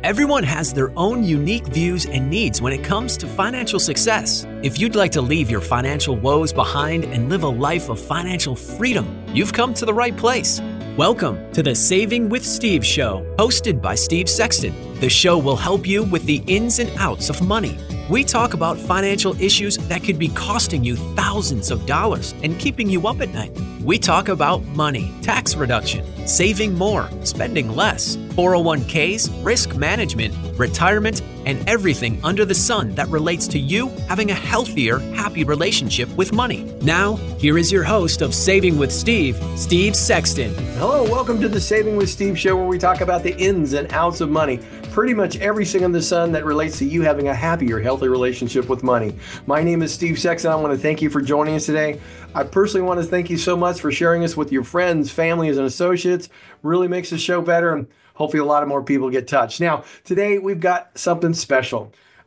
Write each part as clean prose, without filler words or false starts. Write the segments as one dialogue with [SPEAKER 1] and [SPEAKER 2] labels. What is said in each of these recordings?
[SPEAKER 1] Everyone has their own unique views and needs when it comes to financial success. If you'd like to leave your financial woes behind and live a life of financial freedom, you've come to the right place. Welcome to the Saving with Steve show, hosted by Steve Sexton. The show will help you with the ins and outs of money. We talk about financial issues that could be costing you thousands of dollars and keeping you up at night. We talk about money, tax reduction, saving more, spending less, 401ks, risk management, retirement, and everything under the sun that relates to you having a healthier, happy relationship with money. Now, here is your host of Saving with Steve, Steve Sexton.
[SPEAKER 2] Hello, welcome to the Saving with Steve show, where we talk about the ins and outs of money. Pretty much everything under the sun that relates to you having a happier, healthy relationship with money. My name is Steve Sexton. I want to thank you for joining us today. I personally want to thank you so much for sharing us with your friends, families, and associates. Really makes the show better, and hopefully a lot of more people get touched. Now, today we've got something special.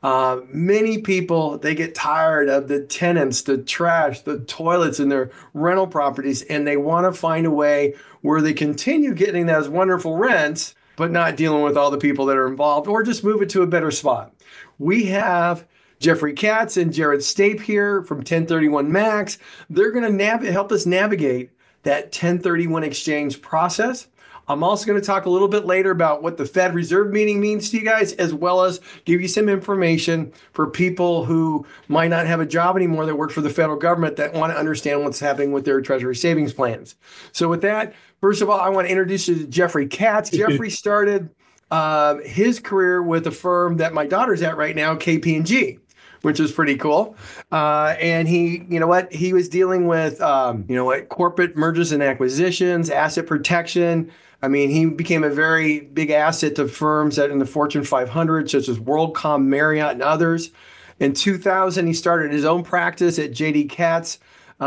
[SPEAKER 2] Many people, they get tired of the tenants, the trash, the toilets in their rental properties, and they want to find a way where they continue getting those wonderful rents, but not dealing with all the people that are involved, or just move it to a better spot. We have Jeffrey Katz and Jared Stape here from 1031 Max. They're going to help us navigate that 1031 exchange process. I'm also going to talk a little bit later about what the Fed Reserve meeting means to you guys, as well as give you some information for people who might not have a job anymore that work for the federal government that want to understand what's happening with their Treasury savings plans. So with that, first of all, I want to introduce you to Jeffrey Katz. Jeffrey started his career with a firm that my daughter's at right now, KPMG, which is pretty cool. And he was dealing with, corporate mergers and acquisitions, asset protection. I mean, he became a very big asset to firms that in the Fortune 500, such as WorldCom, Marriott, and others. In 2000, he started his own practice at JD Katz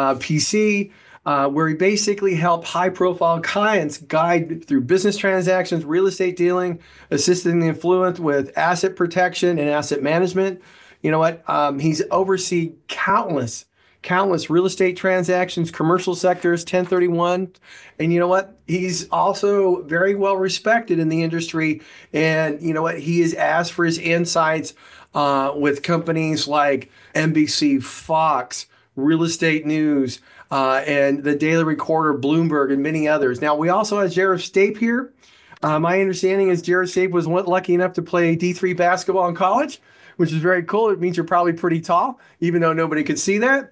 [SPEAKER 2] PC, where he basically helped high-profile clients guide through business transactions, real estate dealing, assisting the affluent with asset protection and asset management. You know what? He's overseen countless real estate transactions, commercial sectors, 1031. And you know what? He's also very well respected in the industry. And you know what? He is asked for his insights with companies like NBC, Fox, Real Estate News, and the Daily Recorder, Bloomberg, and many others. Now, we also have Jared Stape here. My understanding is Jared Stape was lucky enough to play D3 basketball in college, which is very cool. It means you're probably pretty tall, even though nobody could see that.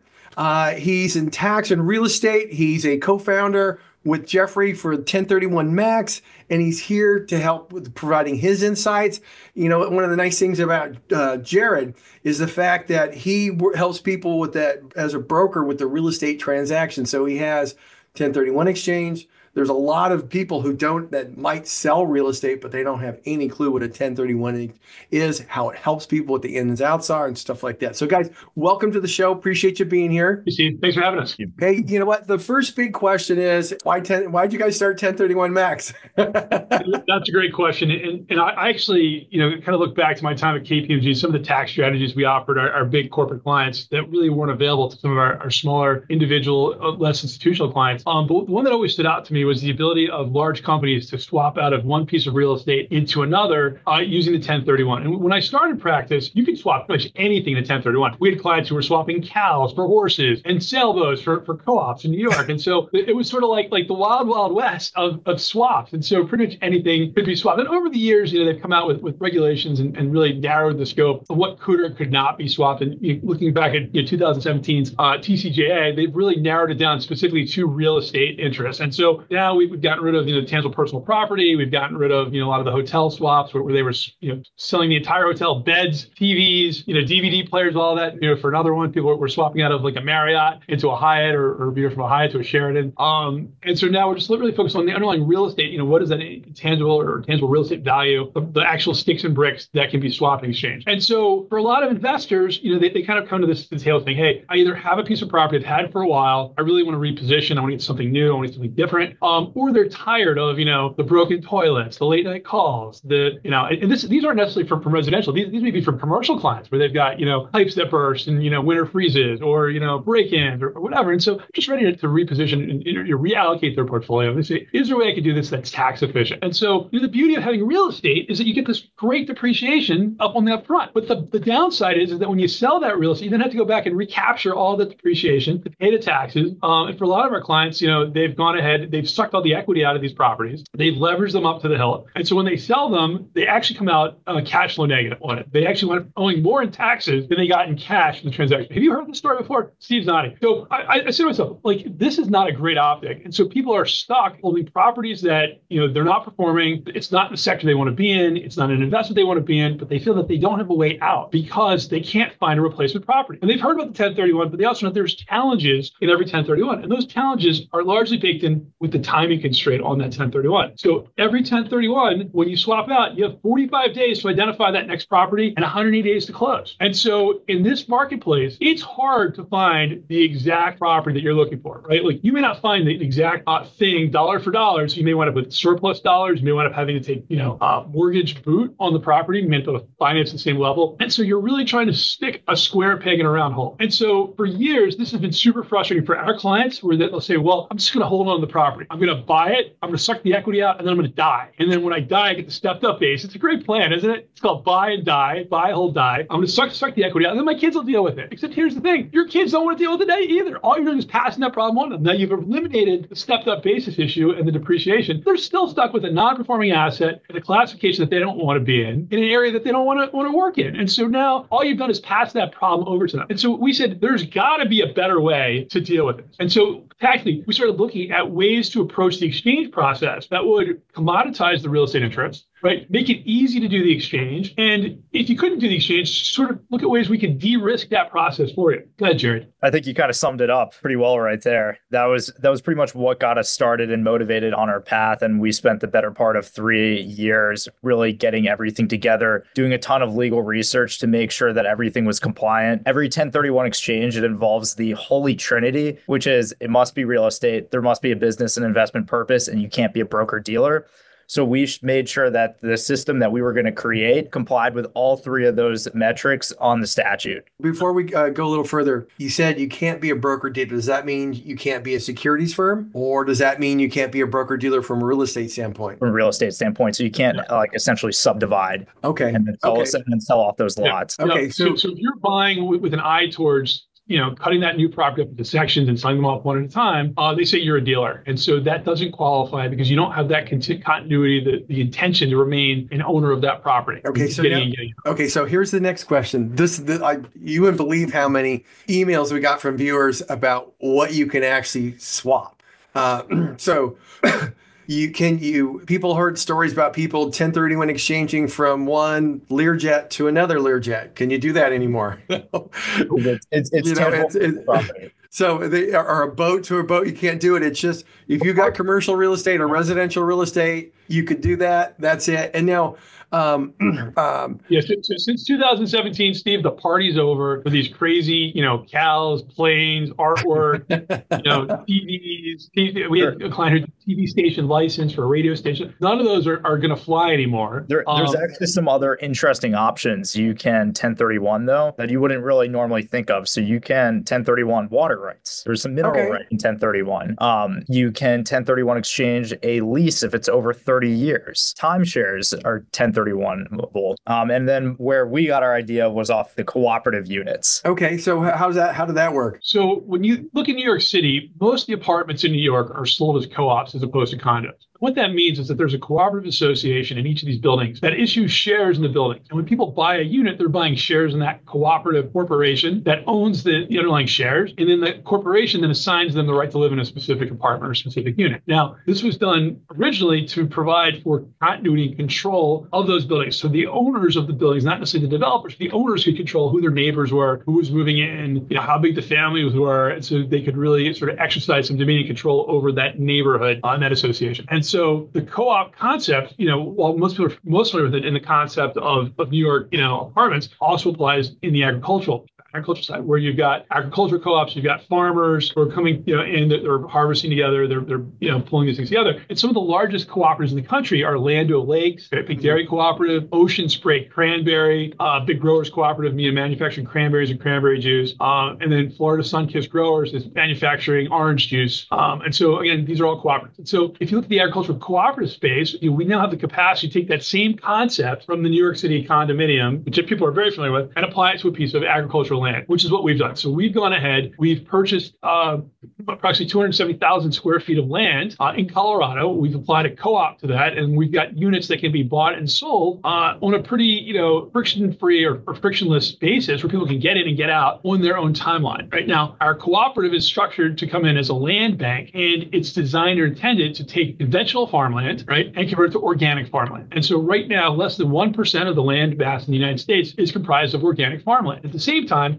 [SPEAKER 2] He's in tax and real estate. He's a co-founder with Jeffrey for 1031 Max, and he's here to help with providing his insights. You know, one of the nice things about Jared is the fact that he helps people with that as a broker with the real estate transaction. So he has 1031 exchange. There's a lot of people that might sell real estate, but they don't have any clue what a 1031 is, how it helps people, what the ins and outs are, and stuff like that. So, guys, welcome to the show. Appreciate you being here.
[SPEAKER 3] Hey, Steve. Thanks for having us.
[SPEAKER 2] Hey, you know what? The first big question is, why'd you guys start 1031 Max?
[SPEAKER 3] That's a great question. And I actually, kind of look back to my time at KPMG. Some of the tax strategies we offered our big corporate clients that really weren't available to some of our smaller individual, less institutional clients. But the one that always stood out to me was the ability of large companies to swap out of one piece of real estate into another using the 1031. And when I started practice, you could swap pretty much anything to 1031. We had clients who were swapping cows for horses and sailboats for co-ops in New York. And so it was sort of like the wild, wild west of swaps. And so pretty much anything could be swapped. And over the years, they've come out with regulations and really narrowed the scope of what could or could not be swapped. And looking back at 2017's TCJA, they've really narrowed it down specifically to real estate interests. And so now we've gotten rid of tangible personal property. We've gotten rid of a lot of the hotel swaps where they were selling the entire hotel, beds, TVs, DVD players, all that. For another one, people were swapping out of like a Marriott into a Hyatt or from a Hyatt to a Sheraton. And so now we're just really focused on the underlying real estate. What is that tangible real estate value, the actual sticks and bricks that can be swapped and exchanged. And so for a lot of investors, they kind of come to this tale saying, hey, I either have a piece of property I've had for a while, I really want to reposition, I want to get something new, I want to get something different. or they're tired of, the broken toilets, the late night calls, and these aren't necessarily from residential. These may be from commercial clients where they've got, pipes that burst and, winter freezes or, break-ins or whatever. And so just ready to reposition and reallocate their portfolio. They say, is there a way I could do this that's tax efficient? And so the beauty of having real estate is that you get this great depreciation up on the upfront. But the downside is that when you sell that real estate, you then have to go back and recapture all the depreciation to pay the taxes. And for a lot of our clients, they've gone ahead, they've sucked all the equity out of these properties. They've leveraged them up to the hilt. And so when they sell them, they actually come out cash flow negative on it. They actually went owing more in taxes than they got in cash from the transaction. Have you heard this story before? Steve's nodding. So I said to myself, this is not a great optic. And so people are stuck holding properties that, they're not performing. It's not the sector they want to be in. It's not an investment they want to be in, but they feel that they don't have a way out because they can't find a replacement property. And they've heard about the 1031, but they also know there's challenges in every 1031. And those challenges are largely baked in with the timing constraint on that 1031. So every 1031, when you swap out, you have 45 days to identify that next property and 180 days to close. And so in this marketplace, it's hard to find the exact property that you're looking for, right? You may not find the exact thing dollar for dollar. So you may wind up with surplus dollars. You may wind up having to take, mortgage boot on the property. You may have to finance the same level. And so you're really trying to stick a square peg in a round hole. And so for years, this has been super frustrating for our clients where they'll say, well, I'm just going to hold on to the property. I'm going to buy it. I'm going to suck the equity out, and then I'm going to die. And then when I die, I get the stepped up base. It's a great plan, isn't it? It's called buy and die, buy, hold, die. I'm going to suck the equity out, and then my kids will deal with it. Except here's the thing. Your kids don't want to deal with it either. All you're doing is passing that problem on to them. Now you've eliminated the stepped up basis issue and the depreciation. They're still stuck with a non-performing asset in a classification that they don't want to be in an area that they don't want to work in. And so now all you've done is pass that problem over to them. And so we said, there's got to be a better way to deal with this. And so tactically, we started looking at ways to approach the exchange process that would commoditize the real estate interest, right? Make it easy to do the exchange. And if you couldn't do the exchange, sort of look at ways we could de-risk that process for you. Go ahead, Jared.
[SPEAKER 4] I think you kind of summed it up pretty well right there. That was pretty much what got us started and motivated on our path. And we spent the better part of 3 years really getting everything together, doing a ton of legal research to make sure that everything was compliant. Every 1031 exchange, it involves the holy trinity, which is it must be real estate, there must be a business and investment purpose, and you can't be a broker dealer. So we made sure that the system that we were going to create complied with all three of those metrics on the statute.
[SPEAKER 2] Before we go a little further, you said you can't be a broker dealer. Does that mean you can't be a securities firm? Or does that mean you can't be a broker dealer from a real estate standpoint?
[SPEAKER 4] From a real estate standpoint. So you can't essentially subdivide.
[SPEAKER 2] Okay.
[SPEAKER 4] And then sell off those lots.
[SPEAKER 2] Okay.
[SPEAKER 3] So if you're buying with an eye towards cutting that new property up into sections and selling them off one at a time, they say you're a dealer. And so that doesn't qualify because you don't have that continuity, the intention to remain an owner of that property.
[SPEAKER 2] Okay, so here's the next question. You wouldn't believe how many emails we got from viewers about what you can actually swap. People heard stories about people 1031 exchanging from one Learjet to another Learjet. Can you do that anymore?
[SPEAKER 4] It's terrible.
[SPEAKER 2] So they are a boat to a boat. You can't do it. It's just, if you got commercial real estate or residential real estate, you could do that. That's it. And now,
[SPEAKER 3] so since 2017, Steve, the party's over for these crazy, cows, planes, artwork, TVs. We had a client who had a TV station license for a radio station. None of those are going to fly anymore.
[SPEAKER 4] There's actually some other interesting options. You can 1031 though that you wouldn't really normally think of. So you can 1031 water rights. There's some mineral right in 1031. You can 1031 exchange a lease if it's over 30 years. Timeshares are 1031-able. And then where we got our idea was off the cooperative units.
[SPEAKER 2] Okay, so how did that work?
[SPEAKER 3] So when you look in New York City, most of the apartments in New York are sold as co-ops as opposed to condos. What that means is that there's a cooperative association in each of these buildings that issues shares in the buildings. And when people buy a unit, they're buying shares in that cooperative corporation that owns the underlying shares. And then the corporation then assigns them the right to live in a specific apartment or specific unit. Now, this was done originally to provide for continuity and control of those buildings. So the owners of the buildings, not necessarily the developers, the owners could control who their neighbors were, who was moving in, how big the families were. And so they could really sort of exercise some dominion control over that neighborhood and that association. And so the co-op concept, while most people are most familiar with it in the concept of New York, apartments, also applies in the agricultural agricultural side, where you've got agricultural co-ops, you've got farmers who are coming, in, they're harvesting together, they're pulling these things together. And some of the largest cooperatives in the country are Land O'Lakes, Big Dairy Cooperative, Ocean Spray Cranberry, Big Growers Cooperative, manufacturing cranberries and cranberry juice, and then Florida Sunkist Growers is manufacturing orange juice. And so again, these are all cooperatives. And so if you look at the agricultural cooperative space, we now have the capacity to take that same concept from the New York City condominium, which people are very familiar with, and apply it to a piece of agricultural land, which is what we've done. So we've gone ahead, we've purchased approximately 270,000 square feet of land in Colorado. We've applied a co-op to that, and we've got units that can be bought and sold on a pretty, friction-free or frictionless basis where people can get in and get out on their own timeline. Right now, our cooperative is structured to come in as a land bank, and it's designed or intended to take conventional farmland, right, and convert it to organic farmland. And so right now, less than 1% of the land mass in the United States is comprised of organic farmland. At the same time,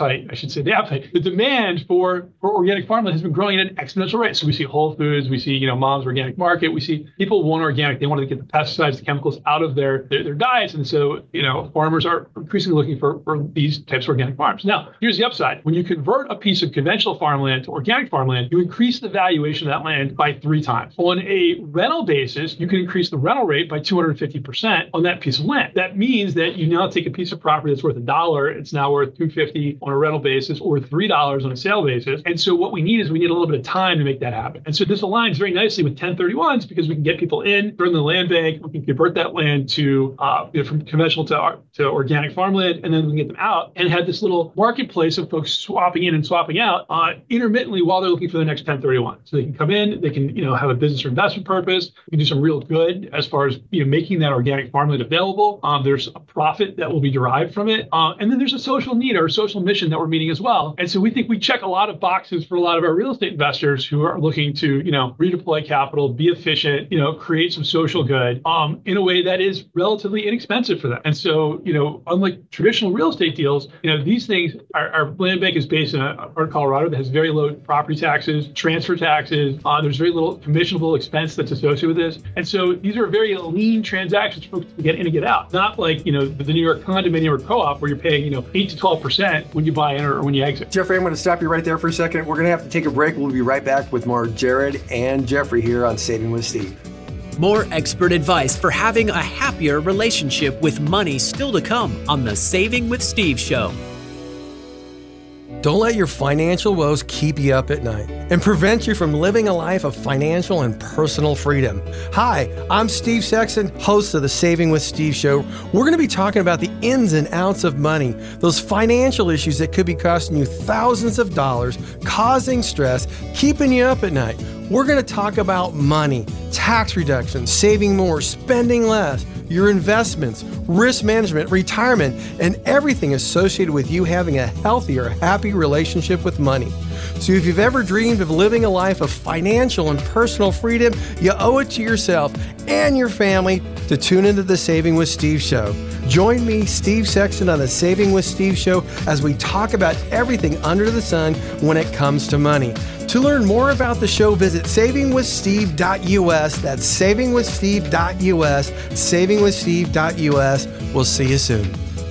[SPEAKER 3] the demand for organic farmland has been growing at an exponential rate. So we see Whole Foods, we see, Mom's Organic Market, we see people want organic. They want to get the pesticides, the chemicals out of their diets. And so, farmers are increasingly looking for these types of organic farms. Now, here's the upside. When you convert a piece of conventional farmland to organic farmland, you increase the valuation of that land by 3 times. On a rental basis, you can increase the rental rate by 250% on that piece of land. That means that you now take a piece of property that's worth $1, it's now worth $2.50 on a rental basis or $3 on a sale basis. And so what we need is a little bit of time to make that happen. And so this aligns very nicely with 1031s because we can get people in during the land bank, we can convert that land to from conventional to organic farmland, and then we can get them out and have this little marketplace of folks swapping in and swapping out intermittently while they're looking for the next 1031. So they can come in, they can have a business or investment purpose, we can do some real good as far as making that organic farmland available. There's a profit that will be derived from it, and then there's a social need or a social mission that we're meeting as well. And so we think we check a lot of boxes for a lot of our real estate investors who are looking to redeploy capital, be efficient, create some social good in a way that is relatively inexpensive for them. And so unlike traditional real estate deals, these things, our land bank is based in a part of Colorado that has very low property taxes, transfer taxes. There's very little commissionable expense that's associated with this. And so these are very lean transactions for folks to get in and get out. Not like, the New York condominium or co-op where you're paying, 8 to 12% when you buy in or when you exit.
[SPEAKER 2] Jeffrey, I'm going to stop you right there for a second. We're going to have to take a break. We'll be right back with more Jared and Jeffrey here on Saving with Steve.
[SPEAKER 1] More expert advice for having a happier relationship with money still to come on the Saving with Steve show.
[SPEAKER 5] Don't let your financial woes keep you up at night and prevent you from living a life of financial and personal freedom. Hi, I'm Steve Sexton, host of the Saving with Steve show. We're going to be talking about the ins and outs of money, those financial issues that could be costing you thousands of dollars, causing stress, keeping you up at night. We're going to talk about money, tax reductions, saving more, spending less, your investments, risk management, retirement, and everything associated with you having a healthier, happy relationship with money. So if you've ever dreamed of living a life of financial and personal freedom, you owe it to yourself and your family to tune into the Saving with Steve show. Join me, Steve Sexton, on the Saving with Steve show as we talk about everything under the sun when it comes to money. To learn more about the show, visit savingwithsteve.us. That's savingwithsteve.us, savingwithsteve.us. We'll see you soon.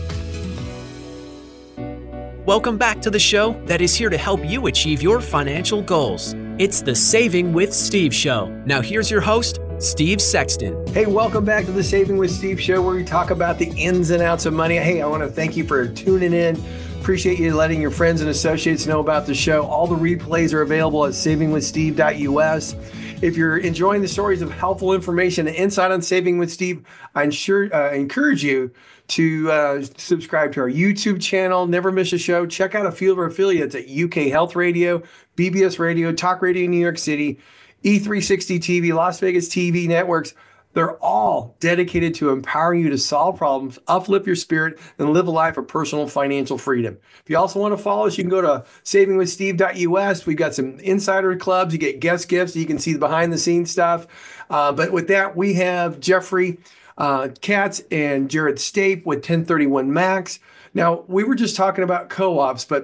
[SPEAKER 1] Welcome back to the show that is here to help you achieve your financial goals. It's the Saving with Steve show. Now here's your host, Steve Sexton.
[SPEAKER 2] Hey, welcome back to the Saving with Steve show where we talk about the ins and outs of money. Hey, I want to thank you for tuning in. Appreciate you letting your friends and associates know about the show. All the replays are available at savingwithsteve.us. If you're enjoying the stories of helpful information and insight on Saving with Steve, I encourage you to subscribe to our YouTube channel. Never miss a show. Check out a few of our affiliates at UK Health Radio, BBS Radio, Talk Radio New York City, E360 TV, Las Vegas TV networks. They're all dedicated to empowering you to solve problems, uplift your spirit, and live a life of personal financial freedom. If you also want to follow us, you can go to savingwithsteve.us. We've got some insider clubs. You get guest gifts. You can see the behind-the-scenes stuff. But with that, we have Jeffrey Katz and Jared Stape with 1031 Max. Now, we were just talking about co-ops, but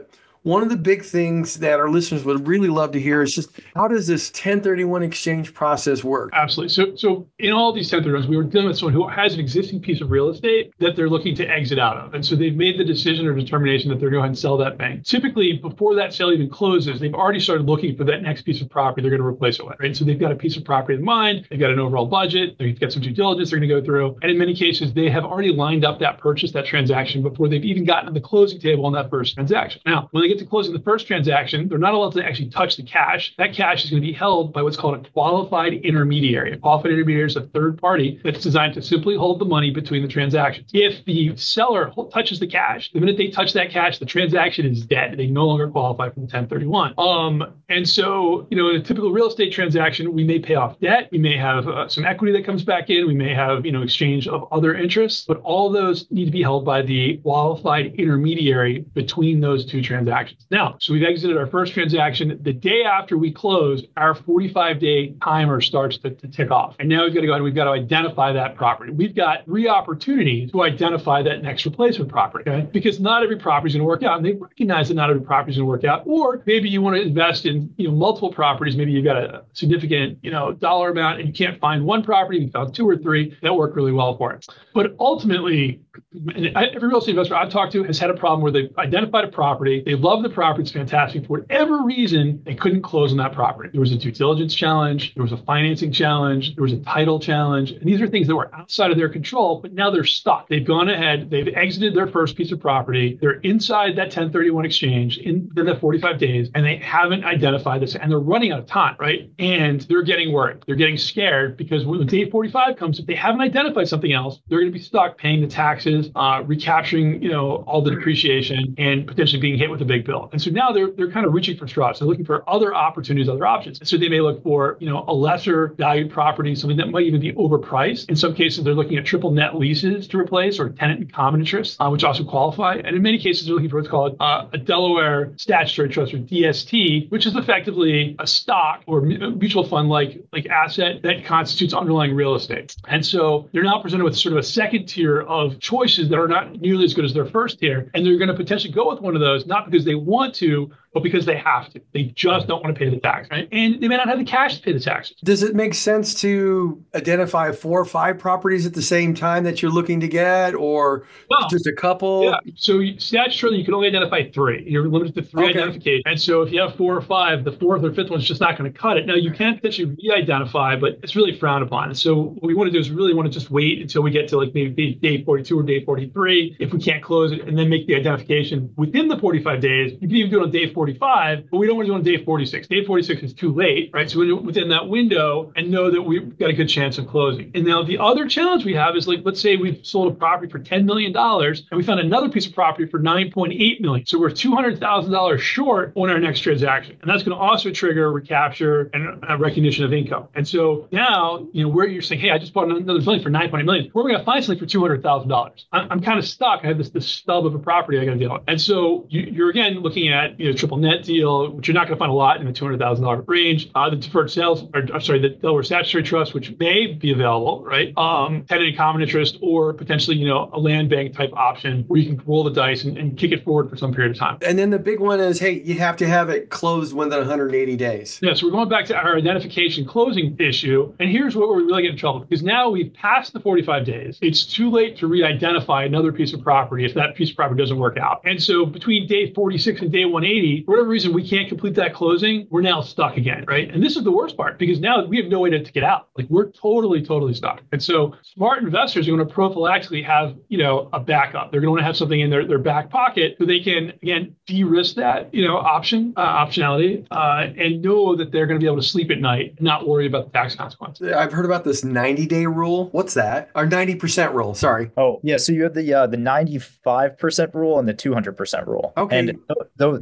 [SPEAKER 2] one of the big things that our listeners would really love to hear is just how does this 1031 exchange process work?
[SPEAKER 3] Absolutely. So in all these 1031s, we were dealing with someone who has an existing piece of real estate that they're looking to exit out of. And so they've made the decision or determination that they're going to go ahead and sell that bank. Typically, before that sale even closes, they've already started looking for that next piece of property they're going to replace it with, right? So they've got a piece of property in mind, they've got an overall budget, they've got some due diligence they're going to go through. And in many cases, they have already lined up that purchase, that transaction, before they've even gotten to the closing table on that first transaction. Now, when they get to closing the first transaction, they're not allowed to actually touch the cash. That cash is going to be held by what's called a qualified intermediary. A qualified intermediary is a third party that's designed to simply hold the money between the transactions. If the seller touches the cash, the minute they touch that cash, the transaction is dead. They no longer qualify for the 1031. And so, in a typical real estate transaction, we may pay off debt. We may have some equity that comes back in. We may have, exchange of other interests, but all those need to be held by the qualified intermediary between those two transactions. Now, so we've exited our first transaction. The day after we close, our 45-day timer starts to tick off. And now we've got to go ahead and we've got to identify that property. We've got 3 opportunities to identify that next replacement property, okay? Because not every property is going to work out. And they recognize that not every property is going to work out. Or maybe you want to invest in, multiple properties. Maybe you've got a significant, dollar amount and you can't find one property. You found 2 or 3 that work really well for it. But ultimately, every real estate investor I've talked to has had a problem where they've identified a property, they love the property, it's fantastic. For whatever reason, they couldn't close on that property. There was a due diligence challenge, there was a financing challenge, there was a title challenge, and these are things that were outside of their control, but now they're stuck. They've gone ahead, they've exited their first piece of property, they're inside that 1031 exchange in the 45 days, and they haven't identified this, and they're running out of time, right? And they're getting worried. They're getting scared because when day 45 comes, if they haven't identified something else, they're going to be stuck paying the taxes, recapturing, all the depreciation, and potentially being hit with a big bill. And so now they're kind of reaching for straws. They're looking for other opportunities, other options. And so they may look for, a lesser valued property, something that might even be overpriced. In some cases, they're looking at triple net leases to replace or tenant in common interest, which also qualify. And in many cases, they're looking for what's called a Delaware Statutory Trust or DST, which is effectively a stock or mutual fund like asset that constitutes underlying real estate. And so they're now presented with sort of a second tier of choices that are not nearly as good as their first tier. And they're going to potentially go with one of those, not because they want to, but because they have to. They just don't want to pay the tax, right? And they may not have the cash to pay the taxes.
[SPEAKER 2] Does it make sense to identify 4 or 5 properties at the same time that you're looking to get, or just a couple?
[SPEAKER 3] Yeah. So statutorily, you can only identify 3. You're limited to 3 identifications. And so if you have 4 or 5, the 4th or 5th one's just not going to cut it. Now, you can potentially re-identify, but it's really frowned upon. And so what we want to do is really want to just wait until we get to maybe day 42 or day 43, if we can't close it, and then make the identification within the 45 days. You can even do it on day 45, but we don't want to do it on day 46. Day 46 is too late, right? So we do it within that window and know that we've got a good chance of closing. And now the other challenge we have is let's say we've sold a property for $10 million and we found another piece of property for $9.8 million. So we're $200,000 short on our next transaction. And that's going to also trigger recapture and a recognition of income. And so now, where you're saying, hey, I just bought another building for $9.8 million. We're going to find something for $200,000. I'm kind of stuck. I have this stub of a property I got to deal with. And so you're again looking at, triple net deal, which you're not going to find a lot in the $200,000 range. The deferred sales, the Delaware Statutory Trust, which may be available, right? Tenant in common interest, or potentially, a land bank type option where you can roll the dice and kick it forward for some period of time.
[SPEAKER 2] And then the big one is, hey, you have to have it closed within 180 days.
[SPEAKER 3] Yeah, so we're going back to our identification closing issue. And here's where we really get in trouble, because now we've passed the 45 days. It's too late to re-identify another piece of property if that piece of property doesn't work out. And so between day 46 and day 180, for whatever reason, we can't complete that closing, we're now stuck again, right? And this is the worst part, because now we have no way to get out. We're totally stuck. And so smart investors are going to prophylactically have, a backup. They're going to want to have something in their back pocket so they can, again, de-risk that, optionality, and know that they're going to be able to sleep at night and not worry about the tax consequences.
[SPEAKER 2] I've heard about this 90-day rule. What's that? Or 90% rule, sorry.
[SPEAKER 4] Oh, yeah. So you have the 95% rule and the 200% rule.
[SPEAKER 2] Okay.
[SPEAKER 4] And those are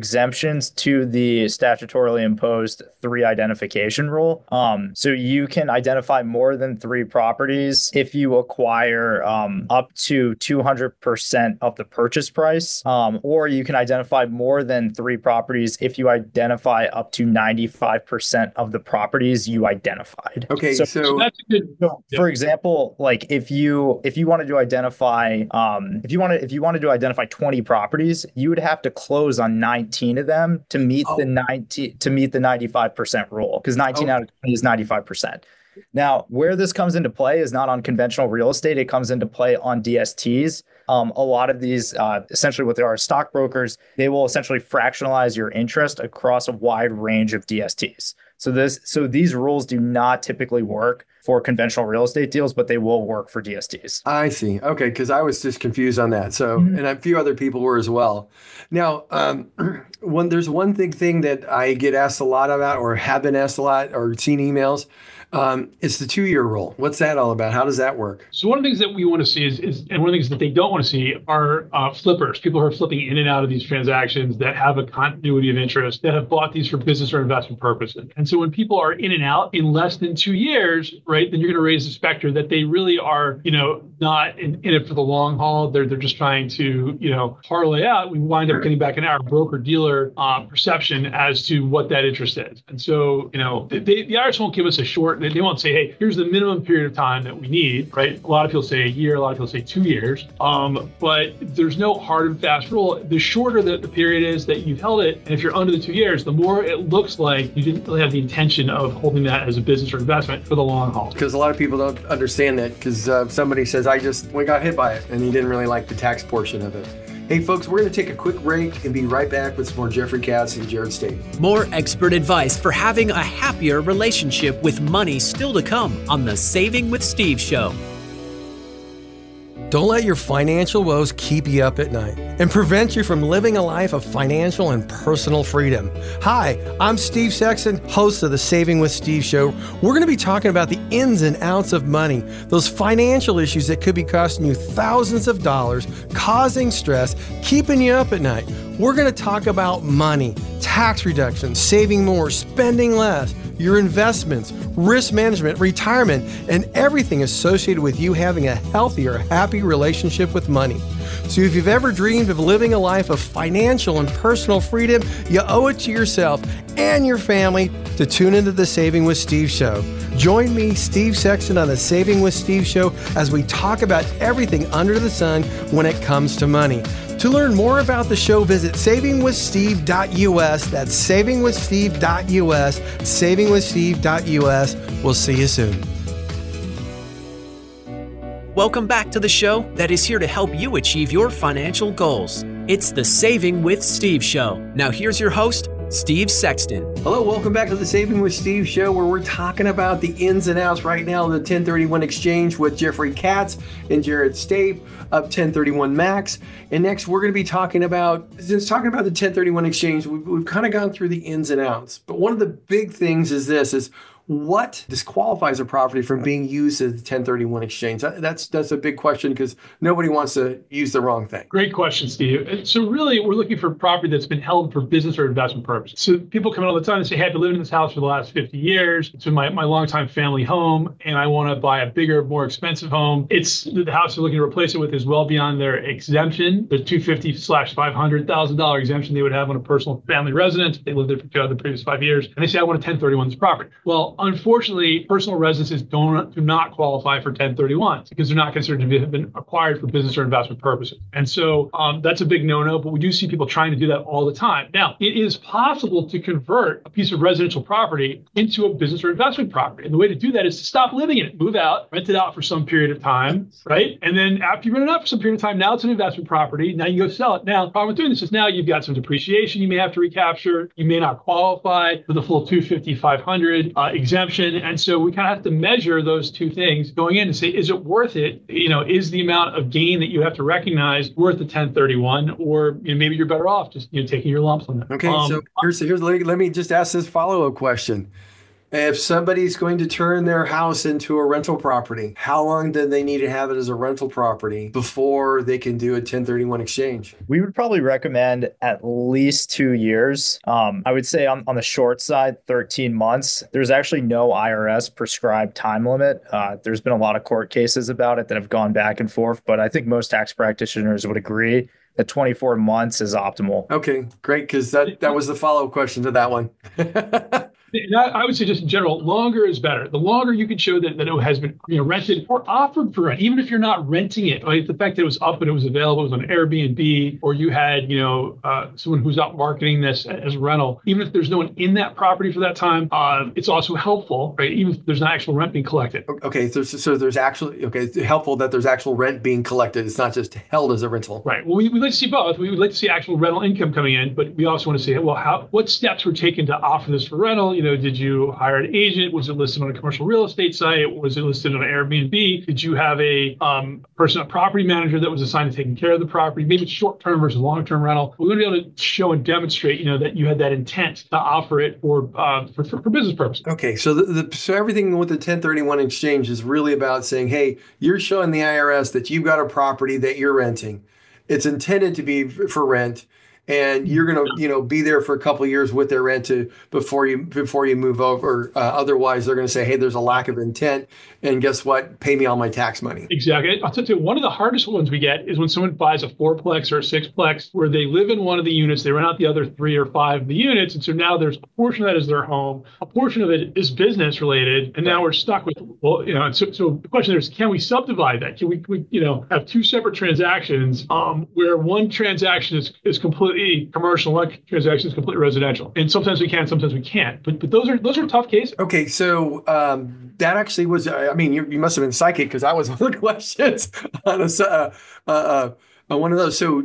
[SPEAKER 4] exemptions to the statutorily imposed 3 identification rule. So you can identify more than 3 properties if you acquire up to 200% of the purchase price, or you can identify more than 3 properties if you identify up to 95% of the properties you identified.
[SPEAKER 2] Okay,
[SPEAKER 3] So that's a good.
[SPEAKER 4] For example, like if you wanted to identify if you wanted to identify 20 properties, you would have to close on 19 of them to meet the 95% rule, because 19 out of 20 is 95%. Now, where this comes into play is not on conventional real estate. It comes into play on DSTs. A lot of these, essentially what they are, stockbrokers, they will essentially fractionalize your interest across a wide range of DSTs. So these rules do not typically work for conventional real estate deals, but they will work for DSTs.
[SPEAKER 2] I see. Okay, because I was just confused on that. So, and a few other people were as well. Now, there's one big thing that I get asked a lot about, or have been asked a lot, or seen emails. It's the 2-year rule. What's that all about? How does that work?
[SPEAKER 3] So one of the things that we want to see is and one of the things that they don't want to see are flippers, people who are flipping in and out of these transactions that have a continuity of interest, that have bought these for business or investment purposes. And so when people are in and out in less than 2 years, right, then you're going to raise the specter that they really are, not in it for the long haul. They're just trying to, parlay out. We wind up getting back in our broker-dealer perception as to what that interest is. And so, the IRS won't give us a short. They won't say, hey, here's the minimum period of time that we need, right? A lot of people say a year, a lot of people say 2 years. But there's no hard and fast rule. The shorter the period is that you've held it, and if you're under the 2 years, the more it looks like you didn't really have the intention of holding that as a business or investment for the long haul.
[SPEAKER 2] Because a lot of people don't understand that, because somebody says, we got hit by it, and he didn't really like the tax portion of it. Hey folks, we're going to take a quick break and be right back with some more Jeffrey Katz and Jared Stape.
[SPEAKER 1] More expert advice for having a happier relationship with money still to come on the Saving with Steve show.
[SPEAKER 5] Don't let your financial woes keep you up at night and prevent you from living a life of financial and personal freedom. Hi, I'm Steve Sexton, host of the Saving with Steve show. We're going to be talking about the ins and outs of money, those financial issues that could be costing you thousands of dollars, causing stress, keeping you up at night. We're going to talk about money, tax reduction, saving more, spending less, your investments, risk management, retirement, and everything associated with you having a healthier, happy relationship with money. So if you've ever dreamed of living a life of financial and personal freedom, you owe it to yourself and your family to tune into the Saving with Steve show. Join me, Steve Sexton, on the Saving with Steve show as we talk about everything under the sun when it comes to money. To learn more about the show, visit savingwithsteve.us. That's savingwithsteve.us, savingwithsteve.us. We'll see you soon.
[SPEAKER 1] Welcome back to the show that is here to help you achieve your financial goals. It's the Saving with Steve show. Now here's your host, Steve Sexton.
[SPEAKER 2] Hello, welcome back to the Saving with Steve show, where we're talking about the ins and outs right now of the 1031 exchange with Jeffrey Katz and Jared Stape of 1031 Max. And next, we're going to be talking about the 1031 exchange. We've kind of gone through the ins and outs, but one of the big things is what disqualifies a property from being used as a 1031 exchange? That's a big question, because nobody wants to use the wrong thing.
[SPEAKER 3] Great question, Steve. So really, we're looking for property that's been held for business or investment purposes. So people come in all the time and say, hey, I've been living in this house for the last 50 years. It's been my longtime family home, and I want to buy a bigger, more expensive home. It's the house they're looking to replace it with is well beyond their exemption, the $250,000/$500,000 exemption they would have on a personal family residence if they lived there for the previous 5 years. And they say, I want to 1031 this property. Well, unfortunately, personal residences do not qualify for 1031s because they're not considered to have been acquired for business or investment purposes. And so that's a big no-no, but we do see people trying to do that all the time. Now, it is possible to convert a piece of residential property into a business or investment property. And the way to do that is to stop living in it, move out, rent it out for some period of time, right? And then after you rent it out for some period of time, now it's an investment property. Now you go sell it. Now, the problem with doing this is now you've got some depreciation you may have to recapture. You may not qualify for the full 250, 500 exemption. And so we kind of have to measure those two things going in and say, is it worth it? Is the amount of gain that you have to recognize worth the 1031, or maybe you're better off just taking your lumps on that.
[SPEAKER 2] Okay, so here's let me just ask this follow-up question. If somebody's going to turn their house into a rental property, how long do they need to have it as a rental property before they can do a 1031 exchange?
[SPEAKER 4] We would probably recommend at least 2 years. I would say on the short side, 13 months. There's actually no IRS prescribed time limit. There's been a lot of court cases about it that have gone back and forth, but I think most tax practitioners would agree that 24 months is optimal.
[SPEAKER 2] Okay, great, because that was the follow-up question to that one.
[SPEAKER 3] I would say just in general, longer is better. The longer you can show that it has been rented or offered for rent, even if you're not renting it, right? The fact that it was up and it was available, it was on Airbnb, or you had someone who's out marketing this as rental, even if there's no one in that property for that time, it's also helpful, right? Even if there's not actual rent being collected.
[SPEAKER 2] Okay, so there's actually, it's helpful that there's actual rent being collected. It's not just held as a rental.
[SPEAKER 3] Right. Well, we'd like to see both. We would like to see actual rental income coming in, but we also want to see, what steps were taken to offer this for rental? Did you hire an agent? Was it listed on a commercial real estate site? Was it listed on Airbnb? Did you have a property manager that was assigned to taking care of the property? Maybe it's short-term versus long-term rental. We want to be able to show and demonstrate, that you had that intent to offer it for business purposes.
[SPEAKER 2] Okay, so so everything with the 1031 exchange is really about saying, hey, you're showing the IRS that you've got a property that you're renting. It's intended to be for rent, and you're going to, be there for a couple of years with their rent before you move over. Otherwise, they're going to say, hey, there's a lack of intent, and guess what? Pay me all my tax money.
[SPEAKER 3] Exactly. I'll tell you, one of the hardest ones we get is when someone buys a fourplex or a sixplex where they live in one of the units, they rent out the other 3 or 5 of the units, and so now there's a portion of that is their home, a portion of it is business related, and now we're stuck with, so the question is, can we subdivide that? Can we have 2 separate transactions where one transaction is completely commercial, one transaction is completely residential, and sometimes we can, sometimes we can't. But those are tough cases.
[SPEAKER 2] Okay, so that actually was. You must have been psychic because that was one of the questions on one of those. So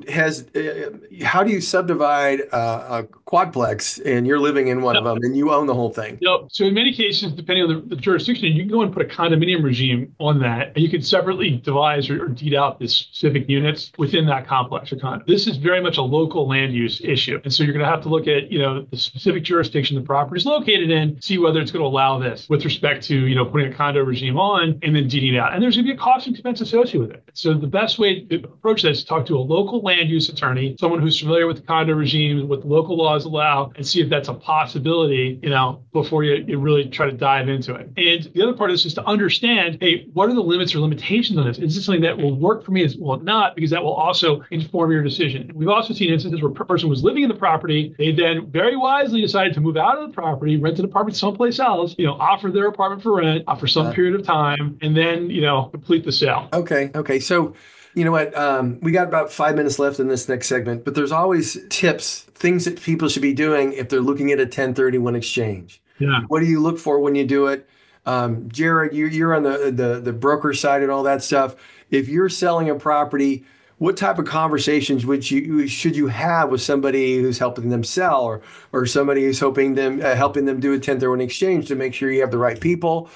[SPEAKER 2] how do you subdivide a quadplex and you're living in one of them and you own the whole thing?
[SPEAKER 3] So in many cases, depending on the jurisdiction, you can go and put a condominium regime on that, and you can separately devise or deed out the specific units within that complex or condo. This is very much a local land use issue. And so you're going to have to look at, the specific jurisdiction the property is located in, see whether it's going to allow this with respect to, putting a condo regime on and then deeding it out. And there's going to be a cost and expense associated with it. So the best way to approach this is talk to a local land use attorney, someone who's familiar with the condo regime, what the local laws allow, and see if that's a possibility, before you really try to dive into it. And the other part is just to understand, hey, what are the limits or limitations on this? Is this something that will work for me? Will it not? Because that will also inform your decision. We've also seen instances where a person was living in the property, they then very wisely decided to move out of the property, rent an apartment someplace else, offer their apartment for rent for some period of time, and then, complete the sale.
[SPEAKER 2] Okay. So, you know what? We got about 5 minutes left in this next segment, but there's always tips, things that people should be doing if they're looking at a 1031 exchange.
[SPEAKER 3] Yeah.
[SPEAKER 2] What do you look for when you do it? Jared, you're on the broker side and all that stuff. If you're selling a property, what type of conversations should you have with somebody who's helping them sell, or somebody who's helping them do a 1031 exchange to make sure you have the right people,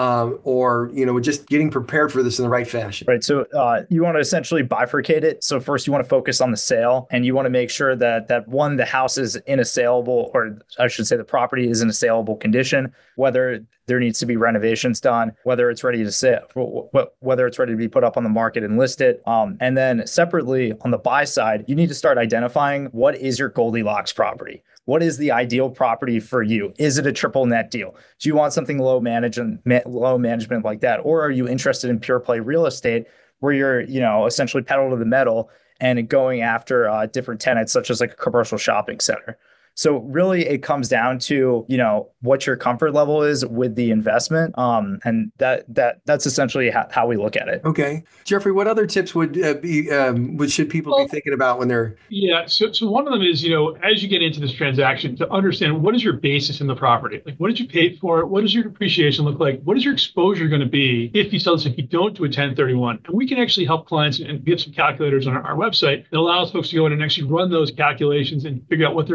[SPEAKER 2] or just getting prepared for this in the right fashion?
[SPEAKER 4] Right. So you want to essentially bifurcate it. So first you want to focus on the sale, and you want to make sure that the house is in a saleable, or I should say the property is in a saleable condition, whether there needs to be renovations done, whether it's ready to sell, whether it's ready to be put up on the market and listed. And then separately on the buy side, you need to start identifying what is your Goldilocks property. What is the ideal property for you? Is it a triple net deal? Do you want something low management like that? Or are you interested in pure play real estate where you're, essentially pedal to the metal and going after different tenants, such as like a commercial shopping center? So really it comes down to, what your comfort level is with the investment. And that's essentially how we look at it.
[SPEAKER 2] Okay. Jeffrey, what other tips should people be thinking about when they're...
[SPEAKER 3] Yeah. So one of them is, as you get into this transaction, to understand what is your basis in the property? Like, what did you pay for it? What does your depreciation look like? What is your exposure going to be if you sell this, if you don't do a 1031? And we can actually help clients and get some calculators on our website that allows folks to go in and actually run those calculations and figure out what their exposure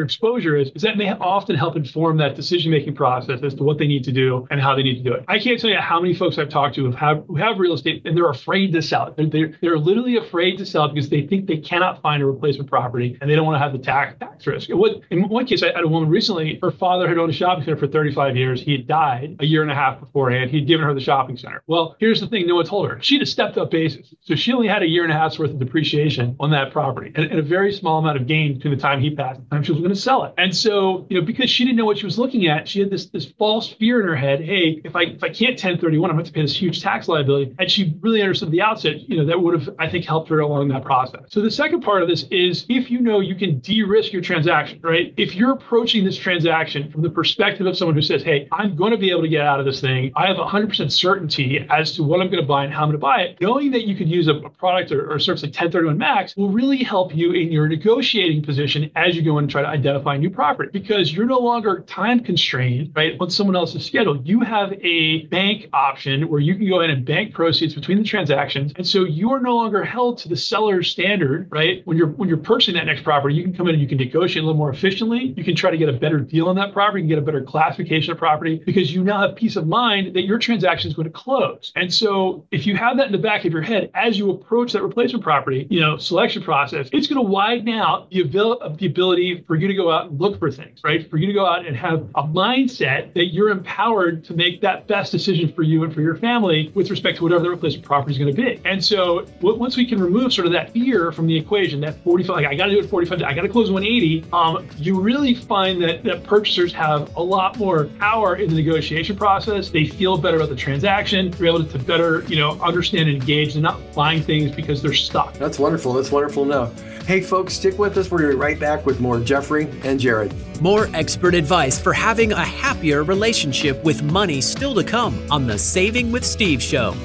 [SPEAKER 3] exposure is that may often help inform that decision-making process as to what they need to do and how they need to do it. I can't tell you how many folks I've talked to who have real estate and they're afraid to sell it. They're literally afraid to sell it because they think they cannot find a replacement property and they don't want to have the tax risk. In one case, I had a woman recently, her father had owned a shopping center for 35 years. He had died a year and a half beforehand. He'd given her the shopping center. Well, here's the thing, no one told her. She'd a stepped up basis. So she only had a year and a half's worth of depreciation on that property and a very small amount of gain between the time he passed and the time she was going to sell it. And so, because she didn't know what she was looking at, she had this false fear in her head. Hey, if I can't 1031, I'm going to have to pay this huge tax liability. And she really understood the outset, that would have, I think, helped her along that process. So the second part of this is if you can de-risk your transaction, right? If you're approaching this transaction from the perspective of someone who says, hey, I'm going to be able to get out of this thing. I have 100% certainty as to what I'm going to buy and how I'm going to buy it. Knowing that you could use a product or a service like 1031 Max will really help you in your negotiating position as you go and try to identify new property because you're no longer time constrained, right, on someone else's schedule. You have a bank option where you can go in and bank proceeds between the transactions. And so you are no longer held to the seller's standard, right? When you're purchasing that next property, you can come in and you can negotiate a little more efficiently. You can try to get a better deal on that property. You can get a better classification of property because you now have peace of mind that your transaction is going to close. And so if you have that in the back of your head as you approach that replacement property, selection process, it's going to widen out the ability for you to go out and look for things, right? For you to go out and have a mindset that you're empowered to make that best decision for you and for your family with respect to whatever the replacement property is going to be. And so once we can remove sort of that fear from the equation, that 45, like I got to do it 45, I got to close 180, you really find that purchasers have a lot more power in the negotiation process. They feel better about the transaction. They're able to better, understand and engage and not buying things because they're stuck.
[SPEAKER 2] That's wonderful. That's wonderful to know. Hey, folks, stick with us. We're going to be right back with more Jeffrey and Jared.
[SPEAKER 1] More expert advice for having a happier relationship with money still to come on the Saving with Steve Show.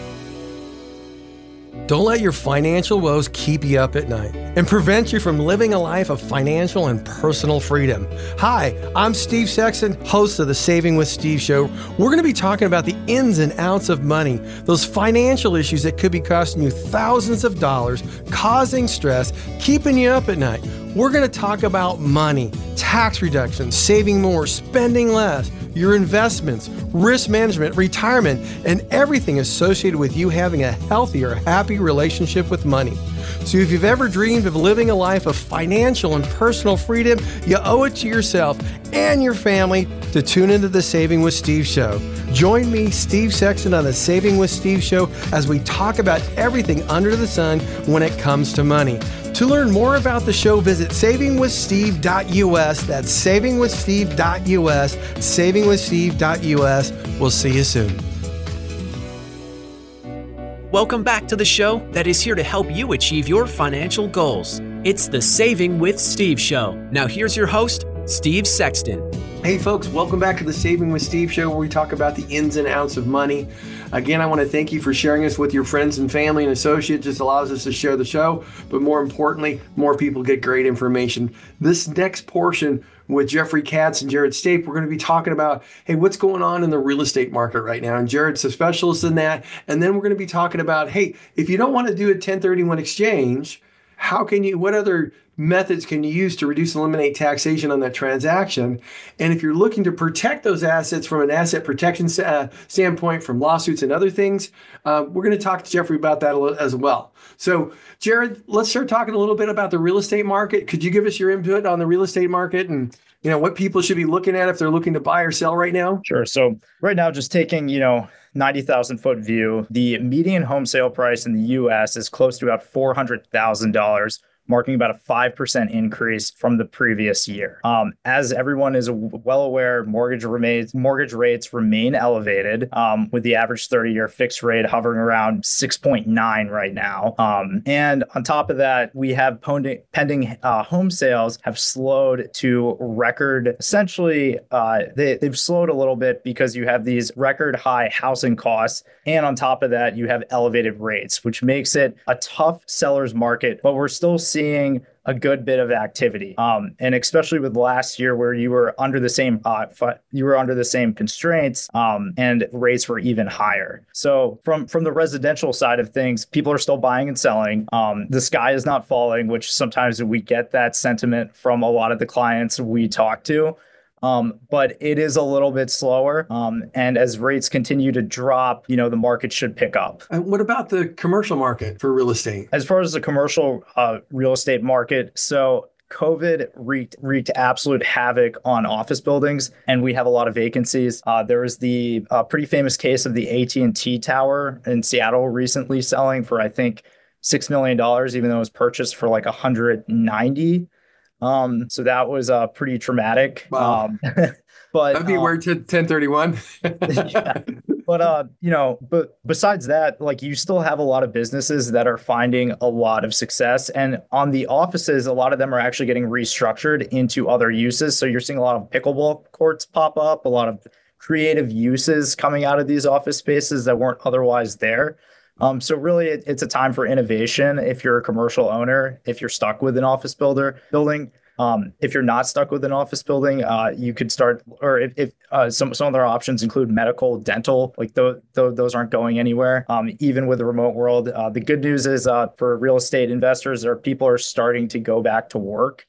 [SPEAKER 5] Don't let your financial woes keep you up at night and prevent you from living a life of financial and personal freedom. Hi, I'm Steve Sexton, host of the Saving with Steve Show. We're going to be talking about the ins and outs of money, those financial issues that could be costing you thousands of dollars, causing stress, keeping you up at night. We're going to talk about money, tax reductions, saving more, spending less, your investments, risk management, retirement, and everything associated with you having a healthier, happy relationship with money. So if you've ever dreamed of living a life of financial and personal freedom, you owe it to yourself and your family to tune into the Saving with Steve Show. Join me, Steve Sexton, on the Saving with Steve Show as we talk about everything under the sun when it comes to money. To learn more about the show, visit savingwithsteve.us. That's savingwithsteve.us, savingwithsteve.us. We'll see you soon.
[SPEAKER 1] Welcome back to the show that is here to help you achieve your financial goals. It's the Saving with Steve Show. Now here's your host, Steve Sexton.
[SPEAKER 2] Hey folks, welcome back to the Saving with Steve Show where we talk about the ins and outs of money. Again, I want to thank you for sharing us with your friends and family and associates. It just allows us to share the show, but more importantly, more people get great information. This next portion with Jeffrey Katz and Jared Stape, we're going to be talking about, hey, what's going on in the real estate market right now? And Jared's a specialist in that. And then we're going to be talking about, hey, if you don't want to do a 1031 exchange, what other methods can you use to reduce and eliminate taxation on that transaction? And if you're looking to protect those assets from an asset protection standpoint, from lawsuits and other things, we're going to talk to Jeffrey about that as well. So, Jared, let's start talking a little bit about the real estate market. Could you give us your input on the real estate market and what people should be looking at if they're looking to buy or sell right now?
[SPEAKER 4] Sure. So right now, just taking, 90,000 foot view, the median home sale price in the U.S. is close to about $400,000, marking about a 5% increase from the previous year. As everyone is well aware, mortgage rates remain elevated, with the average 30-year fixed rate hovering around 6.9 right now. And on top of that, we have pending home sales have slowed to record. Essentially, they've slowed a little bit because you have these record high housing costs. And on top of that, you have elevated rates, which makes it a tough seller's market, but we're still seeing a good bit of activity. And especially with last year where you were under the same constraints, and rates were even higher. So from the residential side of things, people are still buying and selling. The sky is not falling, which sometimes we get that sentiment from a lot of the clients we talk to. But it is a little bit slower. And as rates continue to drop, the market should pick up.
[SPEAKER 2] And what about the commercial market for real estate?
[SPEAKER 4] As far as the commercial real estate market, so COVID wreaked absolute havoc on office buildings, and we have a lot of vacancies. There was the pretty famous case of the AT&T Tower in Seattle recently selling for, I think, $6 million, even though it was purchased for like 190. So that was pretty traumatic.
[SPEAKER 2] Wow.
[SPEAKER 4] But
[SPEAKER 2] that'd be word to 1031.
[SPEAKER 4] Yeah. But besides that, like, you still have a lot of businesses that are finding a lot of success. And on the offices, a lot of them are actually getting restructured into other uses. So you're seeing a lot of pickleball courts pop up, a lot of creative uses coming out of these office spaces that weren't otherwise there. So really, it's a time for innovation if you're a commercial owner, if you're stuck with an office building. If you're not stuck with an office building, you could start, or if some other options include medical, dental, like those aren't going anywhere, even with the remote world. The good news is for real estate investors, people are starting to go back to work.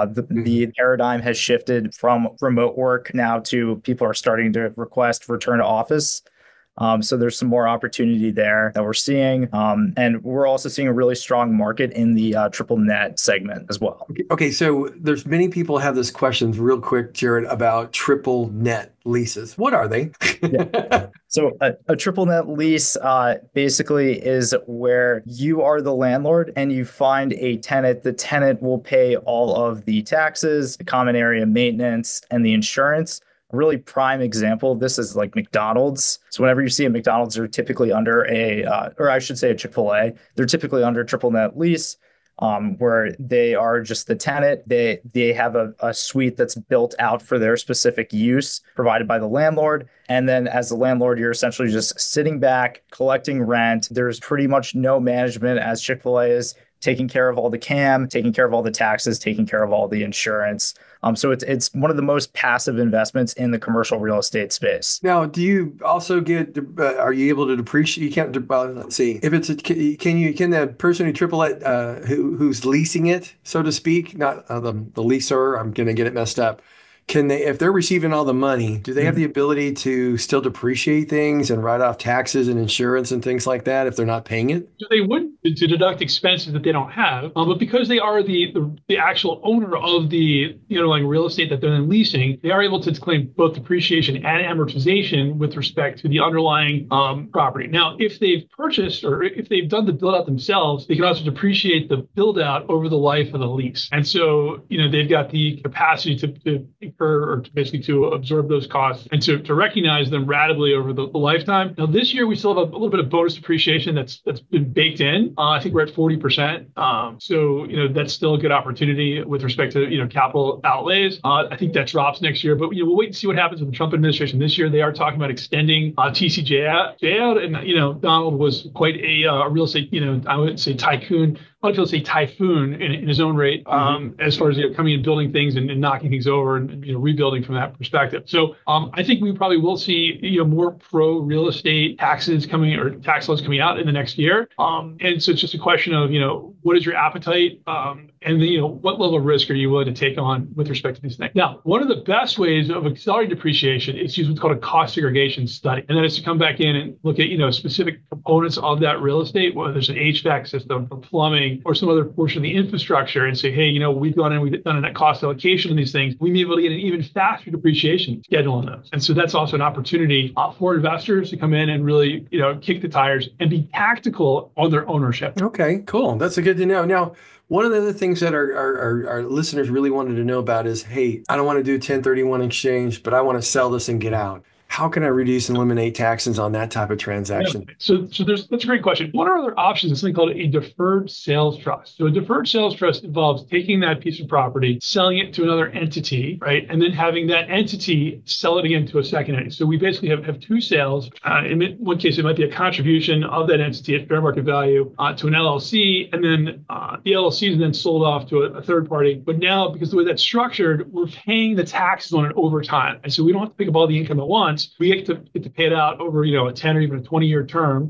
[SPEAKER 4] The paradigm has shifted from remote work now to people are starting to request return to office. So there's some more opportunity there that we're seeing. And we're also seeing a really strong market in the triple net segment as well.
[SPEAKER 2] Okay. So there's many people have this question real quick, Jared, about triple net leases. What are they?
[SPEAKER 4] Yeah. So a triple net lease basically is where you are the landlord and you find a tenant. The tenant will pay all of the taxes, the common area maintenance, and the insurance. A really prime example of this is like McDonald's. So whenever you see a McDonald's, they're typically under or I should say a Chick-fil-A, they're typically under triple net lease, where they are just the tenant. They have a suite that's built out for their specific use provided by the landlord. And then as the landlord, you're essentially just sitting back, collecting rent. There's pretty much no management, as Chick-fil-A is, taking care of all the CAM, taking care of all the taxes, taking care of all the insurance. So it's one of the most passive investments in the commercial real estate space.
[SPEAKER 2] Now, do you also get? Are you able to depreciate? You can't. Let's see. If it's can the person who triple it who's leasing it, so to speak, not the leaser? I'm going to get it messed up. Can they, if they're receiving all the money, do they have the ability to still depreciate things and write off taxes and insurance and things like that if they're not paying it?
[SPEAKER 3] So they would to deduct expenses that they don't have, but because they are the actual owner of the underlying real estate that they're then leasing, they are able to claim both depreciation and amortization with respect to the underlying property. Now, if they've purchased or if they've done the build out themselves, they can also depreciate the build out over the life of the lease. And so, they've got the capacity to incur or to absorb those costs and to recognize them ratably over the lifetime. Now, this year we still have a little bit of bonus depreciation that's been baked in. I think we're at 40%. So that's still a good opportunity with respect to capital outlays. I think that drops next year, but we'll wait and see what happens with the Trump administration. This year they are talking about extending TCJ out, and Donald was quite a real estate I wouldn't say tycoon. A lot of people say typhoon in his own right, as far as coming and building things and knocking things over and rebuilding from that perspective. So I think we probably will see more pro real estate taxes coming or tax laws coming out in the next year. And so it's just a question of what is your appetite and what level of risk are you willing to take on with respect to these things. Now, one of the best ways of accelerating depreciation is to use what's called a cost segregation study, and that is to come back in and look at specific components of that real estate, whether there's an HVAC system or plumbing or some other portion of the infrastructure, and say, hey, we've gone in, we've done a net cost allocation on these things. We may be able to get an even faster depreciation schedule on those. And so that's also an opportunity for investors to come in and really, kick the tires and be tactical on their ownership.
[SPEAKER 2] Okay, cool. That's good to know. Now, one of the other things that our listeners really wanted to know about is, hey, I don't want to do 1031 exchange, but I want to sell this and get out. How can I reduce and eliminate taxes on that type of transaction?
[SPEAKER 3] Yeah. So that's a great question. One of our other options is something called a deferred sales trust. So a deferred sales trust involves taking that piece of property, selling it to another entity, right? And then having that entity sell it again to a second entity. So we basically have two sales. In one case, it might be a contribution of that entity at fair market value to an LLC, and then the LLC is then sold off to a third party. But now, because the way that's structured, we're paying the taxes on it over time. And so we don't have to pick up all the income at once. We get to pay it out over, a 10 or even a 20-year term.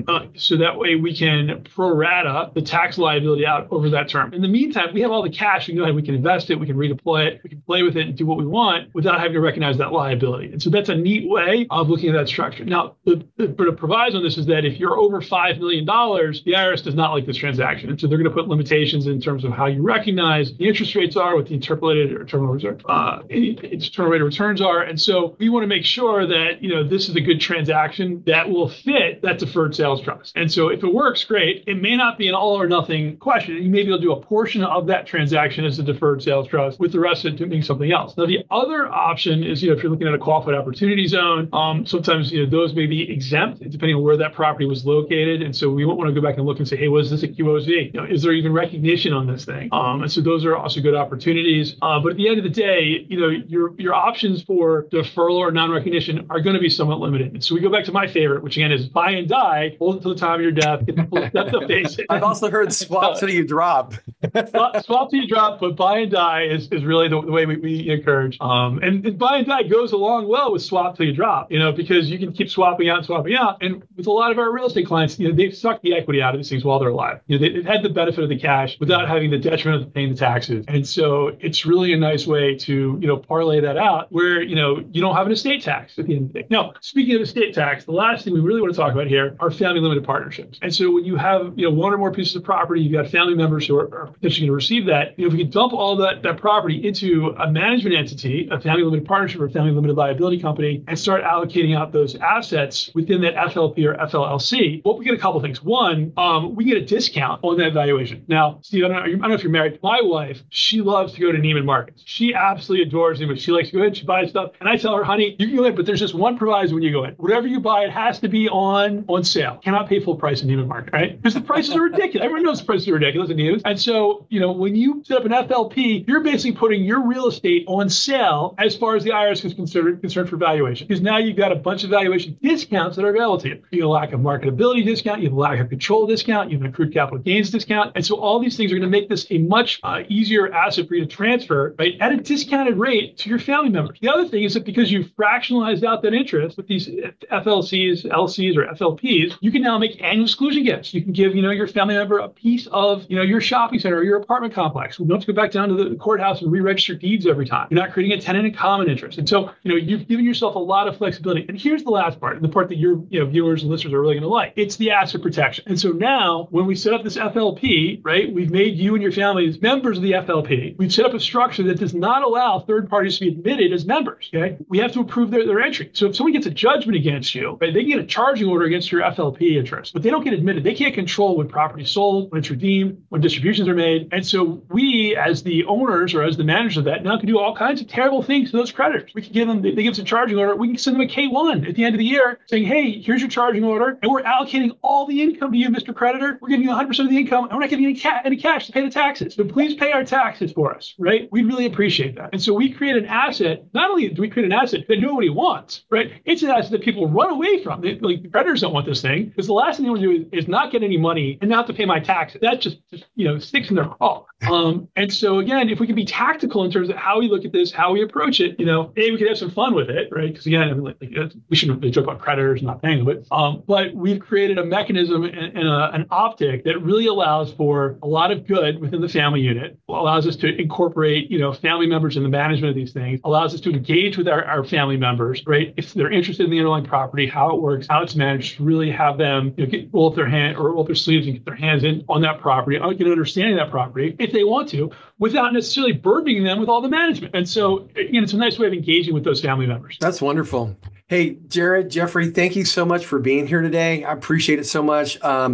[SPEAKER 3] So that way we can pro rata the tax liability out over that term. In the meantime, we have all the cash. We can invest it, we can redeploy it, we can play with it and do what we want without having to recognize that liability. And so that's a neat way of looking at that structure. Now, the proviso on this is that if you're over $5 million, the IRS does not like this transaction. And so they're going to put limitations in terms of how you recognize the interest rates are, what the interpolated or terminal reserve, internal rate of returns are. And so we want to make sure that, this is a good transaction that will fit that deferred sales trust. And so if it works, great. It may not be an all or nothing question. You may be able to do a portion of that transaction as a deferred sales trust with the rest of it doing something else. Now, the other option is, if you're looking at a qualified opportunity zone, sometimes, those may be exempt depending on where that property was located. And so we won't want to go back and look and say, hey, was this a QOZ? Is there even recognition on this thing? And so those are also good opportunities. But at the end of the day, your options for deferral or non-recognition are going to be somewhat limited. And so we go back to my favorite, which again is buy and die, hold it to the time of your death, get the full depth of basic.
[SPEAKER 2] I've also heard swap till you drop.
[SPEAKER 3] Swap till you drop, but buy and die is really the way we encourage. And buy and die goes along well with swap till you drop, because you can keep swapping out and swapping out. And with a lot of our real estate clients, they've sucked the equity out of these things while they're alive. They've had the benefit of the cash without having the detriment of paying the taxes. And so it's really a nice way to, parlay that out where, you don't have an estate tax at the end of the day. Now, speaking of estate tax, the last thing we really want to talk about here are family limited partnerships. And so when you have, one or more pieces of property, you've got family members who are potentially going to receive that. If we can dump all that property into a management entity, a family limited partnership or family limited liability company, and start allocating out those assets within that FLP or FLLC, well, we get a couple of things. One, we get a discount on that valuation. Now, Steve, I don't know if you're married. My wife, she loves to go to Neiman Marcus. She absolutely adores Neiman. She likes to go in, she buys stuff. And I tell her, honey, you can go in, but there's just one proviso when you go in. Whatever you buy, it has to be on sale. Cannot pay full price in Neiman Marcus, right? Because the prices are ridiculous. Everyone knows the prices are ridiculous in Neiman. And so, when you set up an FLP, you're basically putting your real estate on sale as far as the IRS is concerned for valuation. Because now you've got a bunch of valuation discounts that are available to you. You have a lack of marketability discount, you have a lack of control discount, you have an accrued capital gains discount. And so all these things are going to make this a much easier asset for you to transfer, right, at a discounted rate to your family members. The other thing is that because you've fractionalized out that interest with these FLCs, LCs, or FLPs, you can now make annual exclusion gifts. You can give, your family member a piece of, your shopping center or your apartment complex. We don't have to go back down to the courthouse and re-register deeds every time. You're not creating a tenant in common interest. And so, you've given yourself a lot of flexibility. And here's the last part, and the part that your viewers and listeners are really going to like. It's the asset protection. And so now, when we set up this FLP, right, we've made you and your family as members of the FLP. We've set up a structure that does not allow third parties to be admitted as members. Okay, we have to approve their entry. So if someone gets a judgment against you, right, they get a charging order against your FLP interest, but they don't get admitted. They can't control when property is sold, when it's redeemed, when distributions are made. And so we, as the owners or as the managers of that, now can do all kinds of terrible things to those creditors. We can give them, they give us a charging order. We can send them a K-1 at the end of the year saying, hey, here's your charging order, and we're allocating all the income to you, Mr. Creditor. We're giving you 100% of the income, and we're not giving you any cash to pay the taxes. So please pay our taxes for us, right? We'd really appreciate that. And so we create an asset. Not only do we create an asset that nobody wants, right? It's an asset that people run away from. The creditors don't want this thing because the last thing they want to do is not get any money and not have to pay my taxes. That just sticks in their craw. And so again, if we can be tactical in terms of how we look at this, how we approach it, we could have some fun with it, right? Because again, we shouldn't really joke about creditors not paying them, but we've created a mechanism and an optic that really allows for a lot of good within the family unit, allows us to incorporate, family members in the management of these things, allows us to engage with our family members, right? If they're interested in the underlying property, how it works, how it's managed, really have them roll up their sleeves and get their hands in on that property, get an understanding of that property if they want to, without necessarily burdening them with all the management. And so, it's a nice way of engaging with those family members.
[SPEAKER 2] That's wonderful. Hey, Jared, Jeffrey, thank you so much for being here today. I appreciate it so much.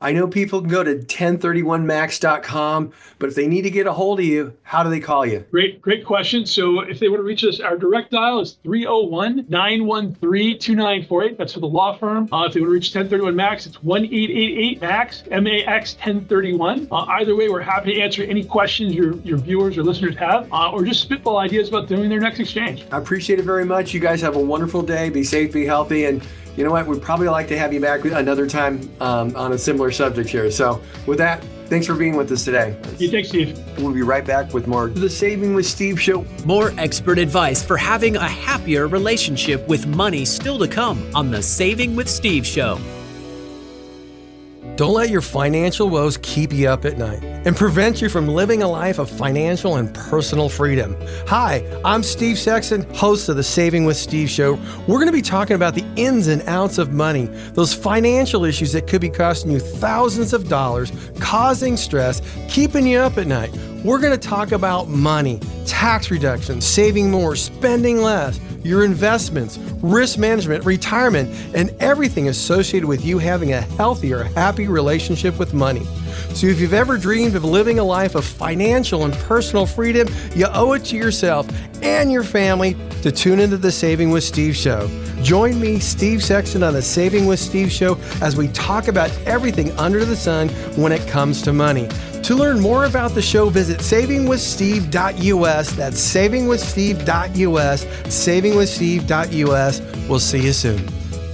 [SPEAKER 2] I know people can go to 1031max.com, but if they need to get a hold of you, how do they call you?
[SPEAKER 3] Great question. So if they want to reach us, our direct dial is 301-913-2948. That's for the law firm. If they want to reach 1031 Max, it's 1-888-MAX, MAX 1031. Either way, we're happy to answer any questions your viewers or listeners have, or just spitball ideas about doing their next exchange.
[SPEAKER 2] I appreciate it very much. You guys have a wonderful day. Be safe, be healthy, and you know what? We'd probably like to have you back another time on a similar subject here. So with that, thanks for being with us today.
[SPEAKER 3] Thanks, Steve.
[SPEAKER 2] We'll be right back with more of the Saving with Steve show.
[SPEAKER 1] More expert advice for having a happier relationship with money still to come on the Saving with Steve show.
[SPEAKER 5] Don't let your financial woes keep you up at night and prevent you from living a life of financial and personal freedom. Hi, I'm Steve Sexton, host of the Saving with Steve show. We're going to be talking about the ins and outs of money, those financial issues that could be costing you thousands of dollars, causing stress, keeping you up at night. We're going to talk about money, tax reduction, saving more, spending less, your investments, risk management, retirement, and everything associated with you having a healthier, happy relationship with money. So if you've ever dreamed of living a life of financial and personal freedom, you owe it to yourself and your family to tune into the Saving with Steve show. Join me, Steve Sexton, on the Saving with Steve show as we talk about everything under the sun when it comes to money. To learn more about the show, visit savingwithsteve.us. That's savingwithsteve.us, savingwithsteve.us. We'll see you soon.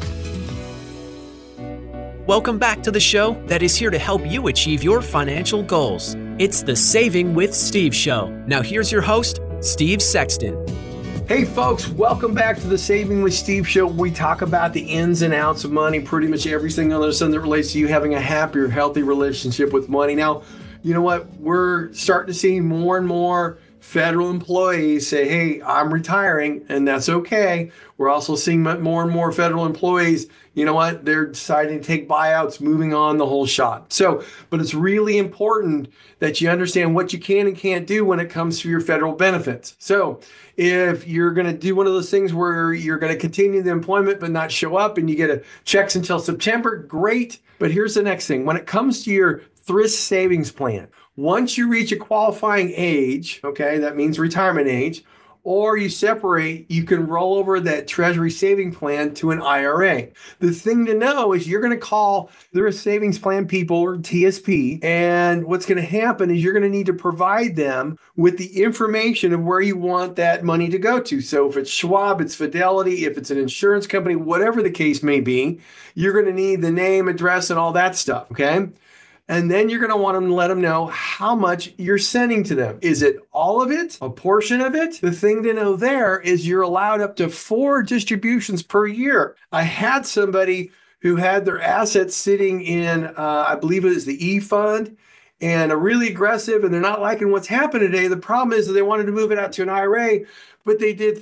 [SPEAKER 1] Welcome back to the show that is here to help you achieve your financial goals. It's the Saving with Steve show. Now here's your host, Steve Sexton.
[SPEAKER 2] Hey folks, welcome back to the Saving with Steve show. We talk about the ins and outs of money, pretty much everything under the sun that relates to you having a happier, healthy relationship with money. Now, you know what? We're starting to see more and more federal employees say, hey, I'm retiring, and that's okay. We're also seeing more and more federal employees, you know what? They're deciding to take buyouts, moving on the whole shot. So, but it's really important that you understand what you can and can't do when it comes to your federal benefits. So if you're going to do one of those things where you're going to continue the employment but not show up and you get a checks until September, great. But here's the next thing. When it comes to your thrift savings plan, once you reach a qualifying age, okay, that means retirement age, or you separate, you can roll over that Treasury saving plan to an IRA. The thing to know is you're going to call the savings plan people, or TSP, and what's going to happen is you're going to need to provide them with the information of where you want that money to go to. So if it's Schwab, it's Fidelity, if it's an insurance company, whatever the case may be, you're going to need the name, address, and all that stuff, okay? And then you're going to want them to let them know how much you're sending to them. Is it all of it? A portion of it? The thing to know there is you're allowed up to 4 distributions per year. I had somebody who had their assets sitting in, I believe it was the E fund, and are really aggressive, and they're not liking what's happened today. The problem is that they wanted to move it out to an IRA, but they did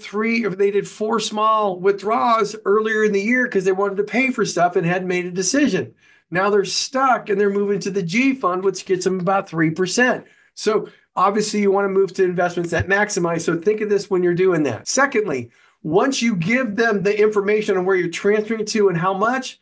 [SPEAKER 2] 4 small withdrawals earlier in the year because they wanted to pay for stuff and hadn't made a decision. Now they're stuck and they're moving to the G fund, which gets them about 3%. So obviously you want to move to investments that maximize. So think of this when you're doing that. Secondly, once you give them the information on where you're transferring it to and how much,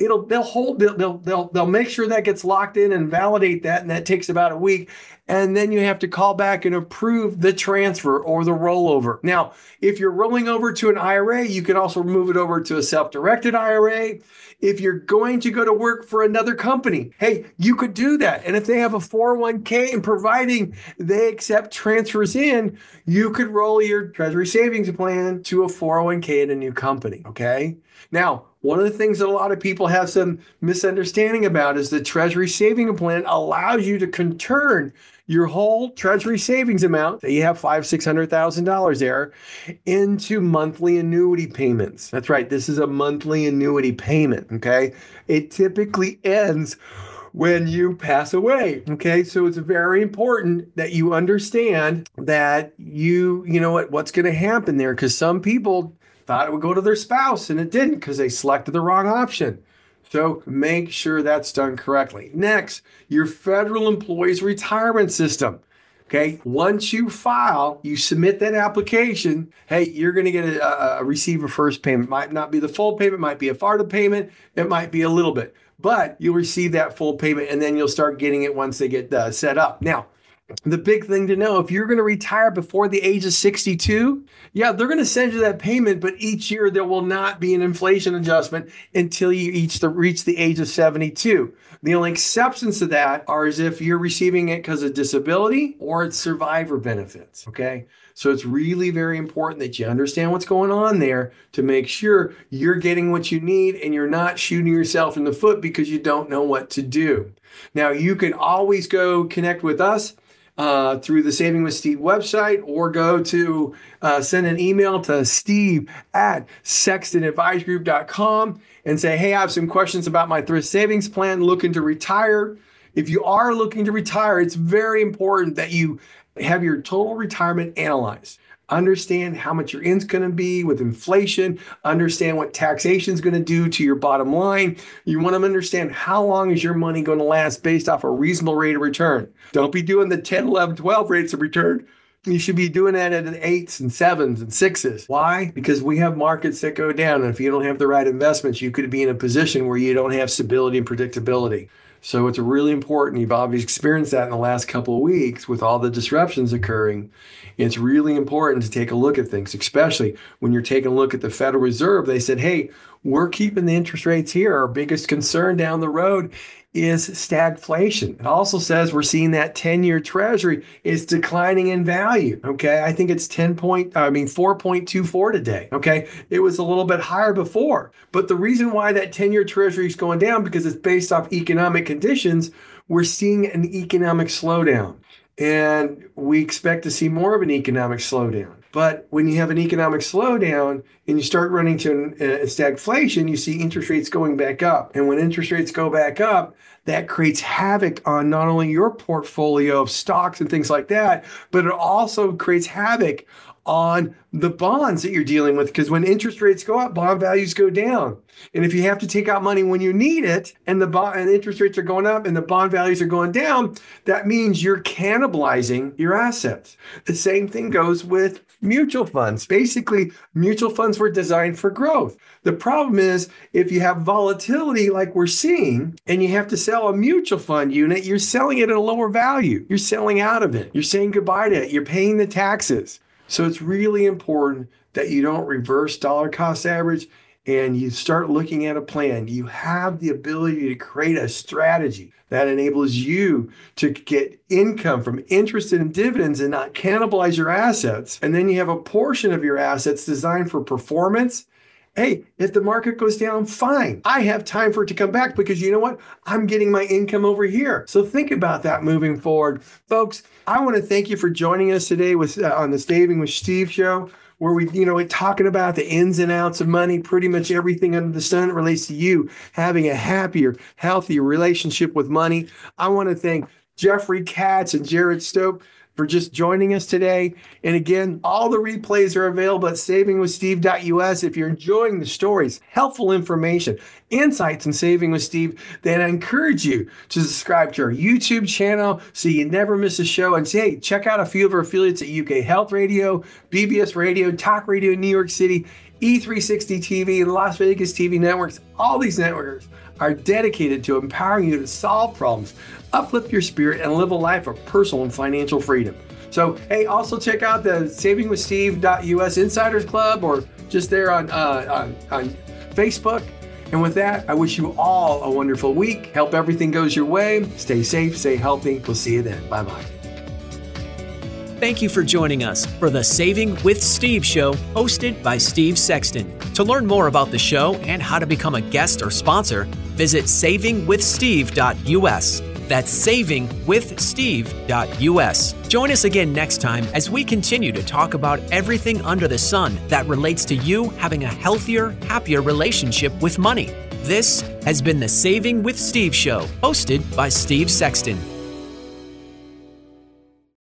[SPEAKER 2] they'll make sure that gets locked in and validate that, and that takes about a week. And then you have to call back and approve the transfer or the rollover. Now, if you're rolling over to an IRA, you can also move it over to a self-directed IRA. If you're going to go to work for another company, hey, you could do that. And if they have a 401k and providing they accept transfers in, you could roll your Treasury savings plan to a 401k at a new company, okay? Now, one of the things that a lot of people have some misunderstanding about is the Treasury savings plan allows you to turn your whole Treasury savings amount, that you have $500,000-$600,000 there, into monthly annuity payments. That's right. This is a monthly annuity payment. Okay. It typically ends when you pass away. Okay. So it's very important that you understand that you know what's going to happen there, because some people thought it would go to their spouse and it didn't because they selected the wrong option. So make sure that's done correctly. Next, your federal employees retirement system. Okay, once you file, you submit that application. Hey, you're going to get receive a first payment. Might not be the full payment, might be a part of payment, it might be a little bit. but you'll receive that full payment and then you'll start getting it once they get set up. Now, the big thing to know, if you're going to retire before the age of 62, yeah, they're going to send you that payment, but each year there will not be an inflation adjustment until you reach the age of 72. The only exceptions to that are as if you're receiving it because of disability or it's survivor benefits, okay? So it's really very important that you understand what's going on there to make sure you're getting what you need and you're not shooting yourself in the foot because you don't know what to do. Now, you can always go connect with us through the Saving with Steve website, or go to send an email to steve@sextonadvisorygroup.com and say, hey, I have some questions about my thrift savings plan, looking to retire. If you are looking to retire, it's very important that you have your total retirement analyzed. Understand how much your end's going to be with inflation. Understand what taxation is going to do to your bottom line. You want to understand how long is your money going to last based off a reasonable rate of return. Don't be doing the 10, 11, 12 rates of return. You should be doing that at 8s and 7s and 6s. Why? Because we have markets that go down. And if you don't have the right investments, you could be in a position where you don't have stability and predictability. So it's really important. You've obviously experienced that in the last couple of weeks with all the disruptions occurring. It's really important to take a look at things, especially when you're taking a look at the Federal Reserve. They said, hey, we're keeping the interest rates here. Our biggest concern down the road is stagflation. It also says we're seeing that 10-year Treasury is declining in value. Okay, I think it's 4.24 today. Okay, it was a little bit higher before, but the reason why that 10-year Treasury is going down because it's based off economic conditions. We're seeing an economic slowdown, and we expect to see more of an economic slowdown. But when you have an economic slowdown and you start running to stagflation, you see interest rates going back up. And when interest rates go back up, that creates havoc on not only your portfolio of stocks and things like that, but it also creates havoc on the bonds that you're dealing with. Because when interest rates go up, bond values go down. And if you have to take out money when you need it, and and interest rates are going up and the bond values are going down, that means you're cannibalizing your assets. The same thing goes with mutual funds. Basically, mutual funds were designed for growth. The problem is if you have volatility like we're seeing and you have to sell a mutual fund unit, you're selling it at a lower value. You're selling out of it. You're saying goodbye to it. You're paying the taxes. So it's really important that you don't reverse dollar cost average and you start looking at a plan. You have the ability to create a strategy that enables you to get income from interest and dividends and not cannibalize your assets. And then you have a portion of your assets designed for performance. Hey, if the market goes down, fine. I have time for it to come back because you know what? I'm getting my income over here. So think about that moving forward. Folks, I want to thank you for joining us today on the Saving with Steve show, where we're talking about the ins and outs of money, pretty much everything under the sun that relates to you having a happier, healthier relationship with money. I want to thank Jeffrey Katz and Jared Stope for just joining us today. And again, all the replays are available at savingwithsteve.us. If you're enjoying the stories, helpful information, insights in Saving with Steve, then I encourage you to subscribe to our YouTube channel so you never miss a show. And say, hey, check out a few of our affiliates at UK Health Radio, BBS Radio, Talk Radio in New York City, E360 TV, Las Vegas TV networks. All these networks are dedicated to empowering you to solve problems, uplift your spirit, and live a life of personal and financial freedom. So, hey, also check out the savingwithsteve.us Insiders Club, or just there on Facebook. And with that, I wish you all a wonderful week. Help everything goes your way. Stay safe, stay healthy. We'll see you then. Bye-bye.
[SPEAKER 1] Thank you for joining us for the Saving with Steve show, hosted by Steve Sexton. To learn more about the show and how to become a guest or sponsor, visit savingwithsteve.us. That's savingwithsteve.us. Join us again next time as we continue to talk about everything under the sun that relates to you having a healthier, happier relationship with money. This has been the Saving with Steve show, hosted by Steve Sexton.